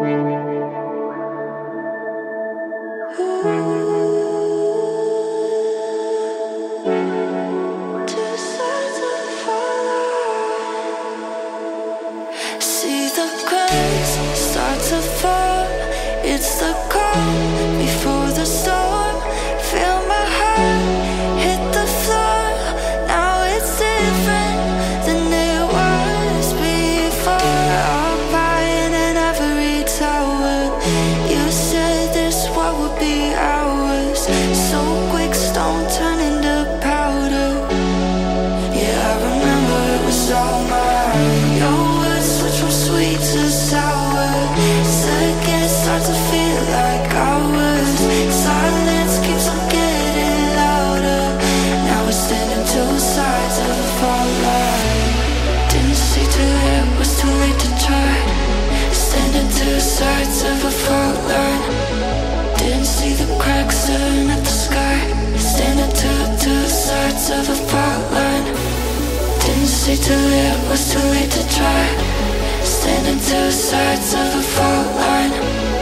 See the cracks start to fall. It's the calm before the storm. Feel my heart hit the floor. Now it's different than it was before. All buying in every tower. You said this what would be ours. So quick, stone turn into powder. Yeah, I remember it was all mine. Your words switch from sweet to sour. Seconds start to feel like hours. Silence keeps on getting louder. Now we're standing two sides of a fault line. Didn't see till it was too late to try. Standing two sides of a fault line. Didn't see the cracks staring at the sky. Standing two sides of a fault line. Didn't see till it was too late to try. Standing two sides of a fault line.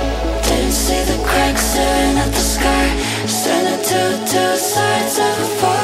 Didn't see the cracks staring at the sky. Standing two sides of a fault line.